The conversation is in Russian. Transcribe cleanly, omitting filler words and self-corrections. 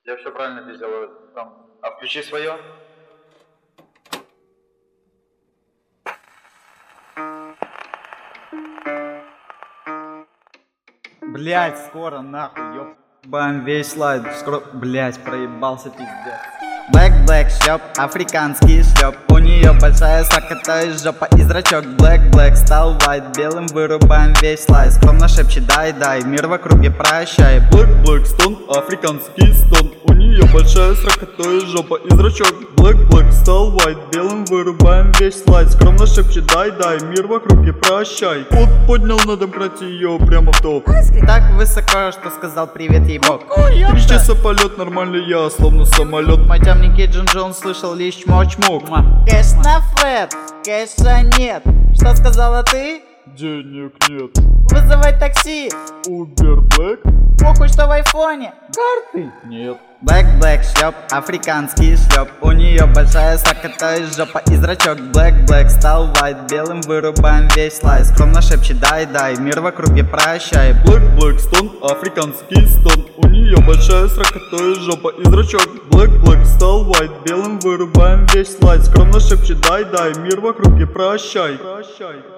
Я все правильно сделаю. Там. А включи свое. Блять, скоро нахуй, ёп. Бам, весь слайд, скоро, блять, проебался пиздец. Блэк, шлеп, африканский шлеп. У нее большая срака, то есть жопа и зрачок. Блэк, стал white, белым вырубаем весь слайд. Скромно шепчет дай, мир в округе прощай. Блэк, стон, африканский стон. У нее большая срака, то есть жопа и зрачок. Блэк, стал white, белым вырубаем весь слайд. Скромно шепчет дай, мир в округе прощай. Вот поднял на демократии ее прямо в топ. Так высоко, что сказал привет ей бог. 3 часа полет, нормальный я, словно самолет. Мой темненький Джон слышал лишь чмок. Кэш на флэт, кэша нет. Что сказала ты? Денег нет. Вызывай такси. Убер Блэк? Похуй, что в айфоне. Карты Нет. Блэк, шлеп, африканский шлеп. У нее большая срака, то есть жопа и зрачок. Блэк, стал white, белым вырубаем весь слайд. Скромно шепчет дай, мир в округе прощай. Блэк, стон, африканский стон. У нее большая срака, то есть жопа и зрачок. Блэк, стал white, белым вырубаем весь слайд. Скромно шепчет дай, мир в округе прощай.